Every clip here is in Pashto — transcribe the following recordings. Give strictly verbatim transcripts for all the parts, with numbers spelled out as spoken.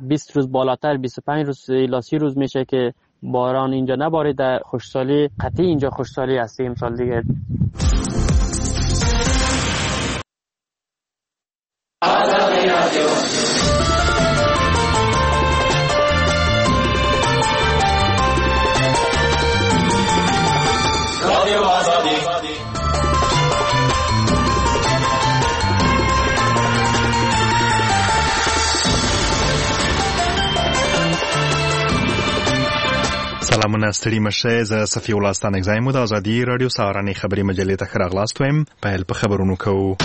بیست روز بالاتر بیست و پنج روز الی سی روز میشه که باران اینجا نباریده. خوشسالی قطعی اینجا خوشسالی هست امسال دیگه. سلامونه ستړي مشه. زه صفي الله ستانکزی مو د ازادي رادیو سهارنۍ خبري مجلې ته ښه راغلاست وایم. پیل په خبرونو کوو.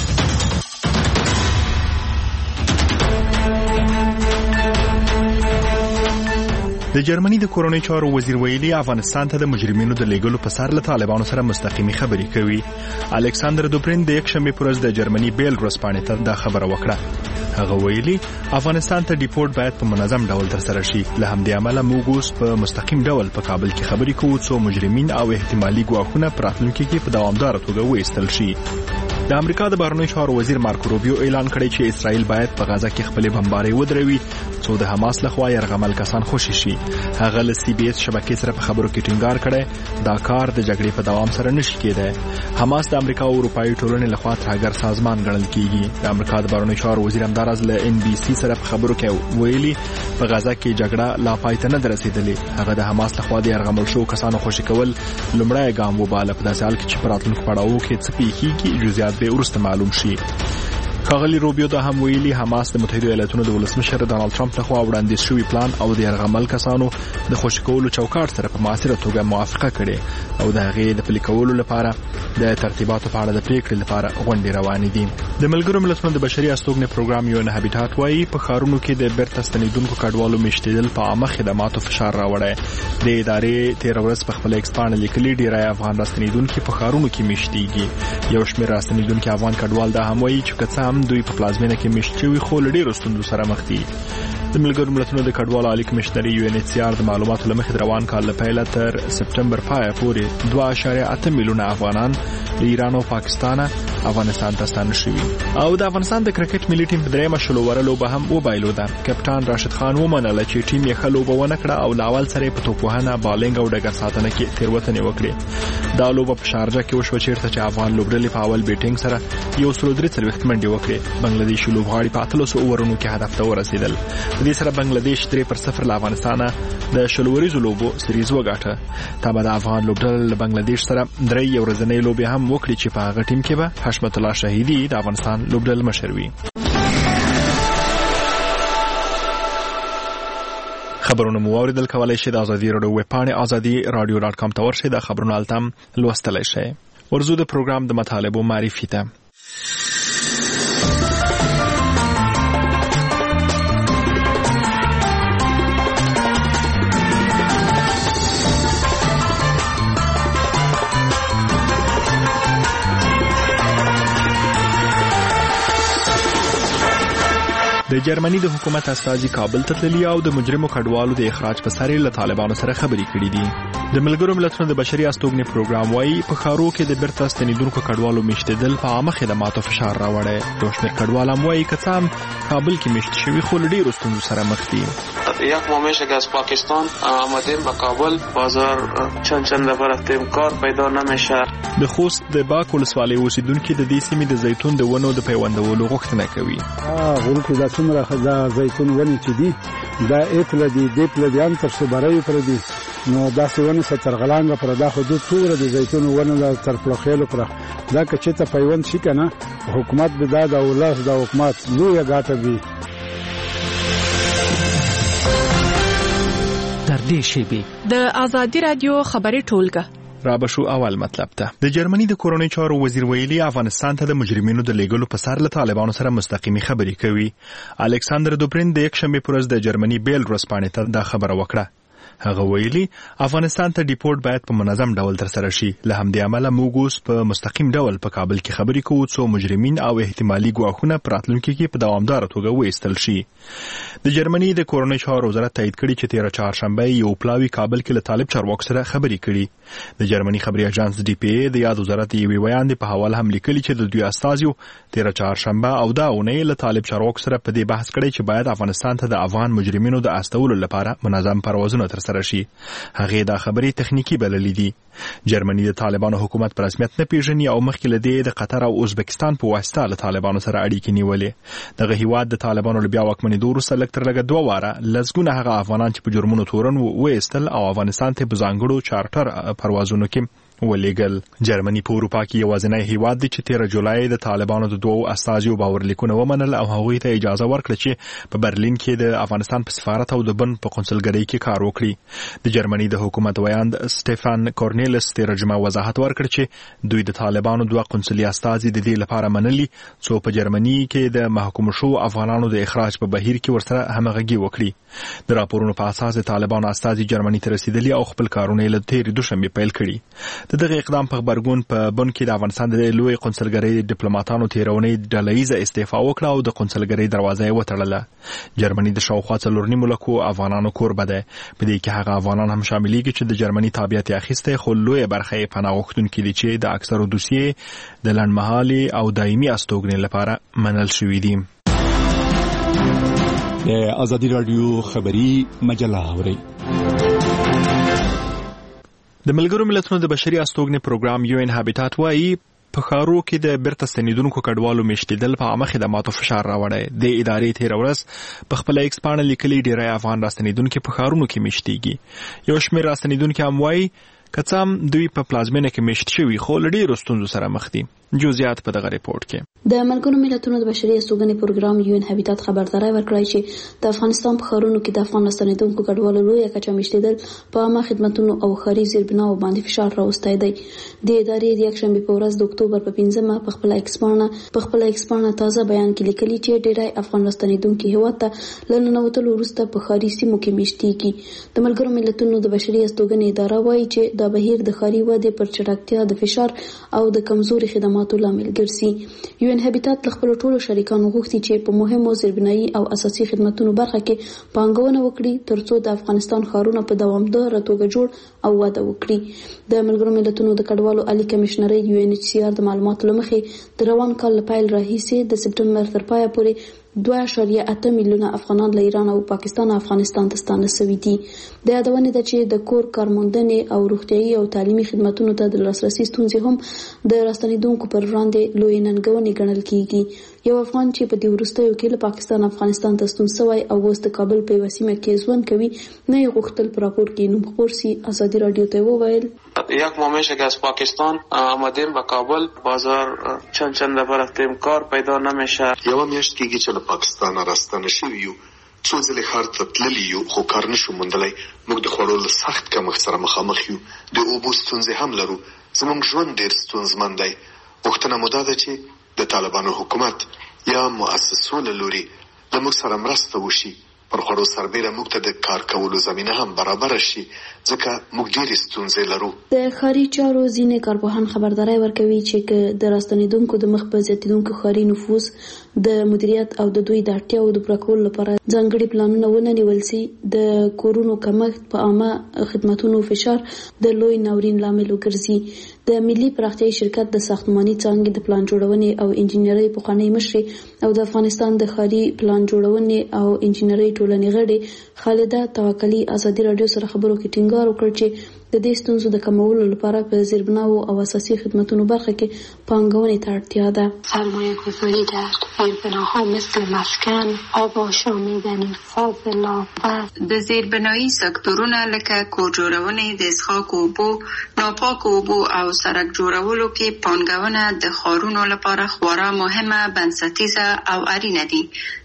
د جرمني د کورنۍ چارو وزیر ویلي افغانستان ته د مجرمینو د لیږلو په سر له طالبانو سره مستقیمي خبرې کوي. الکساندر دوبرین د یکشنبې په ورځ د جرمني بیل ورځپاڼې ته دا خبره وکړه. هغه ویلي افغانستان ته ډیپورټ باید په منظم ډول ترسره شي. له همدې امله موږ اوس په مستقیم ډول په کابل کې خبرې کوو څو مجرمین او احتمالي ګواښونه په راتلونکي کې په دوامداره توګه وایستل شي. د امریکا د بهرنیو چارو وزیر مارکو روبیو اعلان کړی چې اسرائیل باید په غزه کې خپلې بمبارۍ ودروي څو د حماس لخوا یرغمل کسان خوشي شي. هغه له سی بي اس شبکې سره په خبرو کې ټینګار کړی دا کار د جګړې په دوام سره نشي کېدای. حماس د امریکا او اروپایي ټولنې لخوا ترهګر سازمان ګڼل کیږي. د امریکا د بهرنیو چارو وزیر همداراز له ان بي سي سره په خبرو کې ویلي په غزه کې جګړه لا پای ته نه رسیدلې. هغه د حماس لخوا د یرغمل شو کسانو خوشي کول لومړی ګام وباله. په داسې حال کې چې په راتلونکو پړاوو کې څه پیښیږي جزئیات به وروسته معلوم شي. ښاغلي روبیو دا هم ویلي حماس د متحده ایالاتونو د ولسمشر ډانلډ ټرمپ لخوا وړاندیز شوی پلان او د یرغمل کسانو د خوشي کولو چوکاټ سره په مؤثره توګه موافقه کړې او د هغې د پلي کولو لپاره د ترتیباتو په اړه د پریکړې لپاره غونډې روانې دي. د ملګرو ملتونو د بشري استوګنې پروګرام یو نه هابیټات وايي په ښارونو کې د بیرته ستنېدونکو کډوالو میشتېدل په عامه خدماتو فشار راوړی. د ادارې تېره ورځ په خپله ایکس پاڼه لیکلي ډېری افغان راستنېدونکي په ښارونو کې میشتېږي. یو شمېر راستنېدونکي افغان کډوال دا هم وايي چې که څه هم دوی په پلازمینه کې میشت شوي خو له ډېرو ستونزو سره مخ دي. د ملګرو ملتونو د کډوالو عالی کمشنري یو ان ایچ سی آر د معلوماتو له مخې د روان کال له پیله تر سپټمبر پایه پورې دوه اعشاریه اته میلیونه افغانان له ایران او پاکستانه افغانستان ته ستانه شوي. او د افغانستان د کرکټ ملي ټیم په درېیمه شلو وره لوبه هم وبایلوده. کپټان راشد خان ومنله چې ټیم یې ښه لوبه ونه کړه او له اول سره یې په توپوهنه بالینګ او ډګر ساتنه کې تېروتنې وکړې. دا لوبه په شارجه کې وشوه چېرته چې افغان لوبډلې په اول بیټینګ سره یو سلو درې څلوېښت منډې وکړې. بنګلادیشي لوبغاړي په اتلسو اوورونو کې هدف ته ورسېدل. په دې سره بنګلادیش درې پر صفر له افغانستانه د شلو وریزو لوبو سریز وګاټه. تا به د افغان لوبډله له بنګلادیش سره درې یو ورځنۍ لوبې هم وکړي چې په هغه ټیم کې به حشمت الله شهیدي د افغانستان لوبډله مشر وي. خبرونه مو واوریدل. کولای شئ د ازادي راډیو ویب پاڼې ازادي رادیو ډاټ کام ته ورشئ. د خبرونو التم لوستلی شئ. ورزو د پروګرام د مطالبو معرفي ته. د جرمني د حکومت استازي کابل ته تللي او د مجرمو کډوالو د اخراج په سر له طالبانو سره خبرې کړې دي. د ملګرو ملتونو د بشري استوګنې پروګرام وايي په ښارو کې د بیرته ستنېدونکو کډوالو میشتېدل په عامه خدماتو فشار راوړی. یو شمېر کډوال هم وايي که څه هم کابل کې میشت شوي خو له ډېرو ستونزو سره مخ دي. یک ماه میشه که از پاکستان آمدیم به کابل. بازار چند چند نفر رفتیم کار پیدا نمیشه. د خوست د باک ولسوالۍ اوسیدونکي د دې سیمې د زیتون د ونو د پیوندولو غوښتنه کوي. هغه کې دا څومره دا زیتون ونې چې دي دا ایتل دي د پلان تر صبرای پر دي نو دا څونه سترغلانګه پر دا حدود څوره د زیتون ونه تر پلوخېلو پر دا که چې ته پیوند شي کنه حکومت به دا د ولس د حکومت لوی غاټه وي. تر دې شی به د ازادي رادیو خبري ټولګه را بشو اول مطلب ته. د جرمني د کورنۍ چارو وزیر ویلي افغانستان ته د مجرمینو د لیږلو په سر له طالبانو سره مستقیمي خبرې کوي. الکساندر دوبرین د یکشنبې په ورځ د جرمني بیل ورځپاڼې ته دا خبره وکړه. هغه ویلي افغانستان ته ډیپورټ باید په منظم ډول ترسره شي. له همدې امله موږ اوس په مستقیم ډول په کابل کې خبرې کوو څو مجرمین او احتمالي ګواښونه په راتلونکي کې په دوامداره توګه وایستل شي. د جرمني د کورنۍ چارو وزارت تایید کړي چې تیره چهارشنبه یو پلاوی کابل کې له طالب چارواکو سره خبرې کړي. د جرمني خبري اژانس ډي پی ای د یاد وزارت یوې بیان په حواله هم لیکلي چې د دوی استازیو تیره چهارشنبه او دا اونۍ له طالب چارواکو سره په دې بحث کړی چې باید افغانستان ته د افغان مجرمینو د استولو لپاره منظم پروازونه ترسره شي. هغه دا خبرې تخنیکی بللې دي. جرمني د طالبانو حکومت په رسمیت نه پیژني او مخکې له دې د قطر او ازبکستان په واسطه له طالبانو سره اړیکې نیولې. دغه هیواد د طالبانو له بیا واکمنېدو وروسته لږ تر لږه دوه واره لسګونه هغه افغانان چې په جرمونو تورن وایستل او افغانستان ته په ځانګړو چارټر پروازونو کې ولېګل. جرمني په اروپا کې یوازینی هیواد دی چې تیره جولای د طالبانو د دوو استازیو باورلیکونه ومنل او هغوی ته اجازه ورکړه چې په برلین کې د افغانستان په سفارت او د بن په قونسلګرۍ کې کار وکړي. د جرمني د حکومت ویاند سټيفان کورنیلس تیره جمعه وضاحت ورکړ چې دوی د طالبانو دوه قونسلي استازي د دې لپاره منلي څو په جرمني کې د محکوم شو افغانانو د اخراج په بهیر کې ورسره همغږي وکړي. د راپورونو په اساس د طالبانو استازي جرمني ته رسیدلي او خپل کارونه له تیرې دوشنبه پیل کړي. د دغه اقدام په خبرګون په بن کې د افغانستان د لوی قونسلګرۍ ډیپلوماټانو تیرونی ډلهیزه استعفا وکړه او د قونسلګرۍ دروازه یې وتړله. جرمني د شاوخوا څلور نیم لکو افغانانو کوربه ده. په دې کې هغه افغانان هم شاملېږي چې د جرمني تابعیت اخیسته خو لوی برخه یې پناه غوښتونکي دي چې د اکثرو دوسیې د لنډمهالي او دایمي استوګنې لپاره منل شوي دي. د ازادي رادیو خبری مجله اوري. د ملګرو ملتونو د بشري استوګنې پروګرام یو ان هابیټات وايي په ښارو کې د بیرته ستنېدونکو کډوالو میشتېدل په عامه خدماتو فشار راوړی. د ادارې تېره ورځ په خپله ایکس پاڼه لیکلي ډېری افغان راستنېدونکي په ښارونو کې میشتېږي. یو شمېر راستنېدونکي هم وایي که څه هم دوی په پلازمینه کې میشت شوي خو له ډېرو ستونزو سره مخ دي. جزئیات په دغه ریپورت کې. د ملګرو ملتونو د بشري استوګنې پروګرام یو ان هابیټات خبرداري ورکړی چې د افغانستان په ښارونو کې د افغان راستنېدونکو کډوالو لویه کچه میشتېدل په عامه خدماتو او ښاري زیربناو باندې فشار راوستی دی. د ادارې د یکشنبې په ورځ د اکتوبر په پنځمه په خپل ایکس پاڼه په خپل ایکس پاڼه تازه بیان کې لیکلي چې ډېری افغان راستنېدونکي هیواد ته له ننوتلو وروسته په ښاري سیمو کې میشتېږي. د ملګرو ملتونو د بشري استوګنې اداره وایي چې دا بهیر د ښاري ودې پر چټکتیا د فشار او د کمزوري خدماتو لامل ګرځي. یو ان هابیټات له خپل ټولو شریکانو غوښتي چې په مهمو زیربنایي او اساسي خدماتو برخه کې پانګونه وکړي ترڅو د افغانستان ښارونه په دوامداره توګه جوړ او وده وکړي. د ملګرو ملتونو د کډوالو عالی کمشنرۍ یو ان ایچ سی آر د معلوماتو له مخې د روان کال له پیل راهیسې د سپټمبر تر پایه پورې دوه اعشاریه اته میلیونه افغانان له ایران او پاکستان افغانستان ته ستانه شوي دي. د یادونې ده چې د کور کارموندنې او روغتیايي او تعلیمي خدماتو ته د لاسرسي ستونزې هم د راستنېدونکو پر وړاندې لوی ننګونې ګڼل کیږي. یو افغان چې په دې وروستیو کې له پاکستان افغانستان ته ستون شوی او اوس د کابل په یوه سیمه کې ژوند کوي نه یې غوښتل په راپور کې نوم خپور سي. ازادي رادیو ته وویل یک ماه میشه که از پاکستان آمدیم به کابل، بازار چند چند نفر رفتیم، کار پیدا نمیشه. یوه میاشت کېږي چې له پاکستانه راستانه شوي یو، څو ځلې ښار ته تللي یو خو کار نشو موندلی. موږ د خوړو له سخت کمښت سره مخامخ یو، د اوبو ستونزې هم لرو. زموږ ژوند ډېر ستونزمن دی. غوښتنه مو دا ده چې د طالبانو حکومت یا مؤسسو له لوري له موږ سره مرسته وشي، پر خوړو سربیره موږ ته د کار کولو زمینه هم برابره شي، ځکه موږ ډېرې ستونزې لرو. د ښاري چارو ځینې کارپوهان خبرداری ورکوي چې که د راستنېدونکو د مخ په زیاتېدونکو ښاري نفوذ د مدیریت او د دوی د اړتیاوو د پوره کولو لپاره ځانګړي پلانونه ونه نیول سي، د کورونو کمښت په عامه خدماتو فشار د لوی ناورین لامل وګرځي. د ملي پراختیايي شرکت د ساختماني څانګې د پلان جوړونې او انجینرۍ پخوانۍ مشرې او د افغانستان د ښاري پلان جوړونې او انجینرۍ ټولنې غړې خالده توکلي ازادي رادیو سره خبرو کې ټینګار وکړ چې د دې ستونزو د کمولو لپاره په زیربناو او اساسي خدماتو برخه کې پانګونې ته اړتیا ده. سرمایه گذاری در زیربناها مثل مسکن، آب آشامیدنی، فاضلاب و د زیربنایی سکتورونه لکه کور جوړونې، د څښاک اوبو، ناپاک اوبو او سړک جوړولو کې پانګونه د ښارونو لپاره خورا مهمه، بنسټیزه او اړینه دي.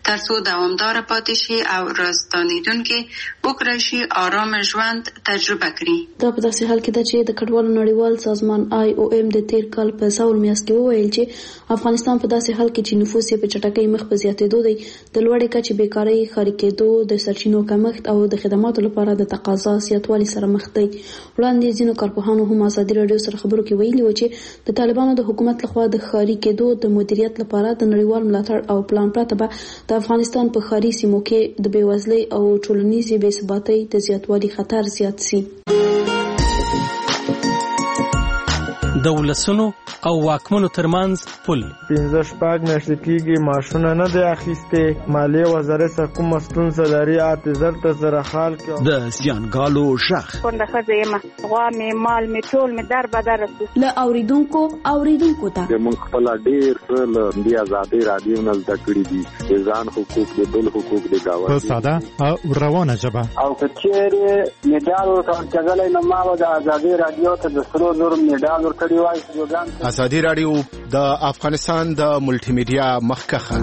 ترڅو دوامدار پاتې شي او راستنیدونکي وکړای شي آرام ژوند تجربه کړي. دا په داسې حال کې ده چې د کډوالو نړیوال سازمان آی او ایم د تیر کال په ساول میاشت کې وویل چې افغانستان په داسې حال کې چې نفوس یې په چټکۍ مخ په زیاتېدو دی، د لوړې کچې بیکارۍ، ښاري کېدو، د سرچینو کمښت او د خدماتو لپاره د تقاضا زیاتوالي سره مخ دی. وړاندې ځینو کارپوهانو هم ازادي راډیو سره خبرو کې ویلي و چې د طالبانو د حکومت لخوا د ښاري کېدو د مدیریت لپاره د نړیوال ملاتړ او پلان پرته به د افغانستان په ښاري سیمو کې د بېوزلۍ او ټولنیزې بې ثباتۍ د زیاتوالي خطر زیات سي. د ولسونو او واکمنو ترمنځ پل پنځه شپږ میاشتې کېږي ماشونه نه دی اخیستې. مالیې وزارت څخه کومه ستونزه لري اته زر ته زره خال کې د زیانګالو ژغ کونډه ښځه یم، غوا مې مال مې ټول مې در بدر رسي. له اوریدونکو اوریدونکو ته موږ خپل ډېر څه له دې ازادۍ راډیو نه زده کړي دي، د ځان حقوق د بل حقوق د گاونډي په ساده او روانه ژبه. او که چېرې میډال ورکول کېدلی نو ما به د ازادۍ راډیو ته د سرو زرو میډال ورکړی وای. ازادي راډیو د افغانستان د ملټي میډیا مخکخه.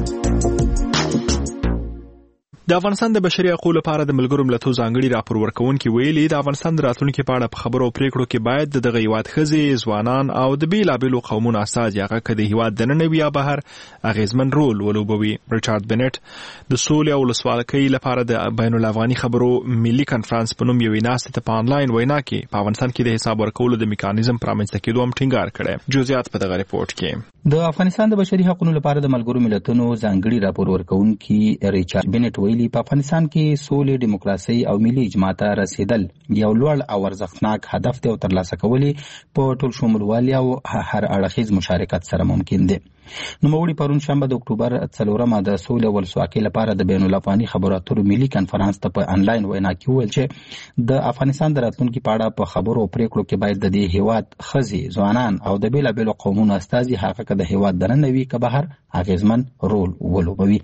د افغانستان د بشري حقوقو لپاره د ملګرو ملتونو ځانګړي راپور ورکوونکي ویلي د افغانستان د راتلونکي په اړه په خبرو او پریکړو کې باید د دغه هیواد ښځې، ځوانان او د بیلابیلو قومونو استازي هغه که د هیواد دننه وي یا بهر اغیزمن رول ولوبوي. ریچارډ بنټ د سولې او ولسواکۍ لپاره د بین الافغاني خبرو ملي کنفرانس په نوم یوې ناستې ته په آنلاین وینا کې په افغانستان کې د حساب ورکولو د میکانیزم پرامنځته کېدو هم ټینګار کړی. جزئیات په دغه ریپورت کې. د افغانستان د بشري حقوقو لپاره د ملګرو ملتونو ځانګړي راپور ورکوونکي ریچارډ بنټ ویلي په افغانستان کې سولې، ډیموکراسي او ملي اجماع ته رسیدل یو لوړ او ارزښتناک هدف دی او ترلاسه کول په ټول شمولوالي او هر اړخیز مشارکت سره ممکن دی. نوموړي پرون شنبه د اکتوبر څلورمه د سولې او ولسواکۍ لپاره د بین الافغاني خبرو اترو ملي کنفرانس ته په آنلاین وینا کې وویل چې د افغانستان د راتلونکي په اړه په خبرو او پریکړو کې باید د دې هیواد ښځې، ځوانان او د بیلابیلو قومونو استازي هغه که د هیواد دننه وي که بهر اغیزمن رول ولوبوي.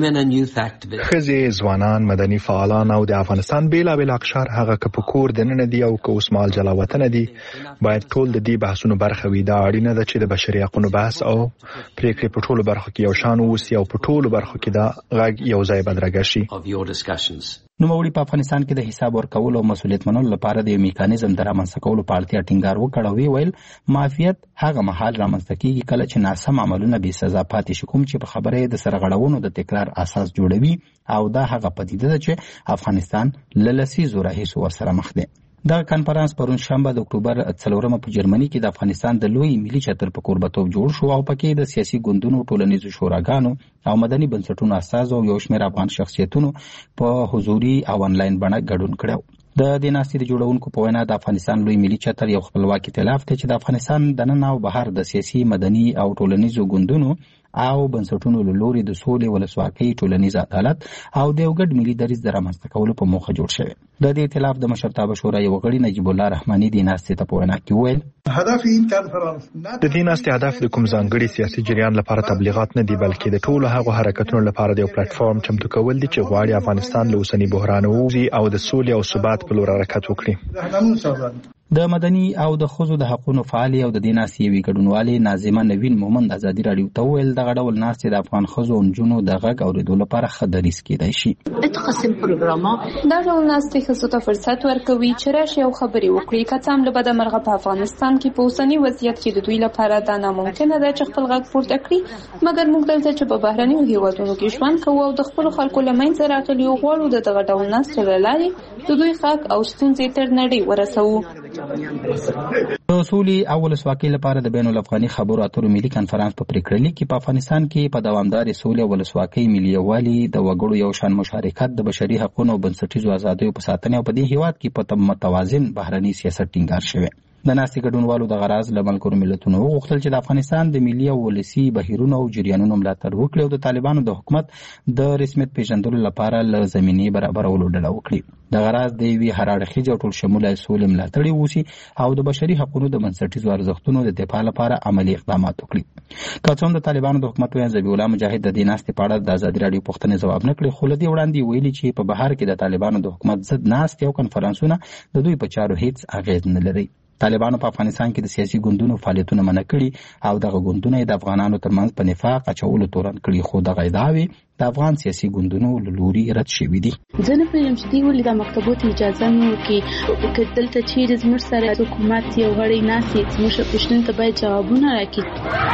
ښځې، ځوانان، مدني فعالان او د افغانستان بیلابیل اقشار هغه که په کور دننه دي او که اوس مهال جلا وطنه دي باید ټول د دې بحثونو برخه وي. دا اړینه ده چې د بشري حقوقو بحث او پریکړې په ټولو برخو کې یو شان اوسي او په ټولو برخو کې دا غږ یو ځای بدرګه شي. نوموړي په افغانستان کې د حساب ورکولو او مسؤلیت منلو لپاره د یو میکانیزم د رامنځته کولو په اړتیا ټینګار وکړ او ویل معافیت هغه مهال رامنځته کېږي کله چې ناسم عملونه بې سزا پاتې شي، کوم چې په خبره د سرغړونو د تکرار اساس جوړوي او دا هغه پدیده ده چې افغانستان له لسیزو راهیسې ورسره مخ دی. دا کنفرانس پرون شنبه د اکتوبر څلورمه په جرمني کې د افغانستان د لوی ملي چتر په کوربتوب جوړ شو او پکې د سیاسي ګوندونو، ټولنیزو شوراګانو او مدني بنسټونو استازو او یو شمېر افغان شخصیتونو په حضوري او آنلاین بڼه ګډون کړی. د دې ناستې د جوړونکو په وینا د افغانستان لوی ملي چتر یو خپلواک ائتلاف دی چې د افغانستان دننه او بهر د سیاسي، مدني او ټولنیزو ګوندونو او بنسټونو له لوري د سولې، ولسواکۍ، ټولنیز عدالت او د یو ګډ ملي دریځ د رامنځته کولو په موخه جوړ شوی. د دې ائتلاف د مشرتابه شورا یو غړي نجیب الله رحماني د ناستې ته په وینا کې وویل د دې ناستې هدف د کوم ځانګړي سیاسي جریان لپاره تبلیغات نه دي، بلکې د ټولو هغو حرکتونو لپاره د یو پلیټ فارم چمتو کول دي چې غواړي افغانستان له اوسني بحران ووځي او د سولې او ثبات په لور حرکت وکړي. د مدني او د ښځو د حقوقو فعالي او د دې ناستې یوې ګډونوالې ناظمه نوین مومند ازادي راډیو ته وویل دغه ډول ناستې د افغان ښځو او نجونو د غږ اورېدو لپاره ښه دریځ کېدای شي. دا ډول ناستې ښځو ته فرصت ورکوي چې راشي او خبرې وکړي، که څه هم له بده مرغه په افغانستان کې په اوسني وضعیت کې د دوی لپاره دا ناممکنه ده چې خپل غږ پورته کړي، مګر موږ دلته چې په بهرنیو هیوادونو کې ژوند کوو او د خپلو خلکو له منځه راغلي غواړو د دغه ډول ناستو له لارې د دوی غږ او ستونزې تر نړۍ ورسوو. د سولې او ولسواکۍ لپاره د بین الافغاني خبرو اترو ملي کنفرانس په پریکړه کې په افغانستان کې په دوامدارې سولې او ولسواکۍ، ملي یووالي، د وګړو یو شان مشارکت، د بشري حقوقو او بنسټیزو آزادیو په ساتنه او په دې هیواد کې په متوازن بهرني سیاست ټینګار شوی. د ناستې ګډونوالو د غراز له ملګرو ملتونو وغوښتل چې د افغانستان د ملي او ولسي بهیرونو او جریانونو ملاتړ وکړي او د طالبانو د حکومت د رسمیت پیژندلو لپاره له زمینې برابرولو ډډه وکړي. د غراز د یوې هر اړخیزې او ټول شموله سولې ملاتړي وشي او د بشري حقوقو د بنسټیزو ارزښتونو د دفاع لپاره عملي اقدامات وکړي. که څه هم د طالبانو د حکومت ویاند ذبیح الله مجاهد د دې ناستې په اړه د ازادي راډیو پوښتنې ځواب نه کړی، خو له دې وړاندې ویلي چې په بهر کې د طالبانو د حکومت ضد ناستې او کنفرانسونه د دوی په چارو هیڅ اغېز نه لري. طالبانو په افغانستان کې د سیاسي ګوندونو فعالیتونه منع کړي او دغه ګوندونه د افغانانو ترمنځ په نفاق اچولو تورن کړي، خو دغه ادعاوې د افغان سیاسي ګوندونو له لوري رد شوي دي. زه نه پوهېږم چې دوی ولې د مکتبو ته اجازه نه ورکوي. که دلته چیرې زموږ سره حکومت یو غړی ناست وي، زموږ پوښتنو ته باید جوابونه راکړي.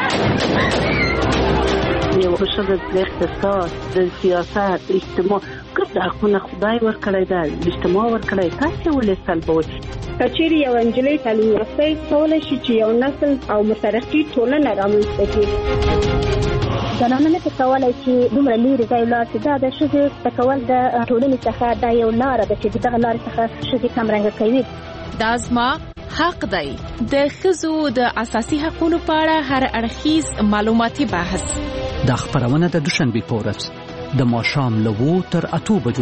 یو ښځه د اقتصاد، د سیاست، اجتماع ګډ حقونه خدای ورکړی ده، اجتماع ورکړی، تاسې ولې سلبوئ؟ که چیرې یو نجلۍ تعلیم یافته کولی شي چې یو نسل او مترقي ټولنه رامنځته کړي. زنانه نه کولی چې دومره لرې ځای ولاړ شي. دا د ښځې زده کول د ټولنې څخه دا یو لاره ده چې دغه لارې څخه ښځې کمرنګه کوي. دا زما حق دی. د ښځو د اساسي حقونو په اړه هر اړخیز معلوماتي بحث. دا خبرونه د دوشنبې په ورځ د ماښام له اوو تر اتو بجو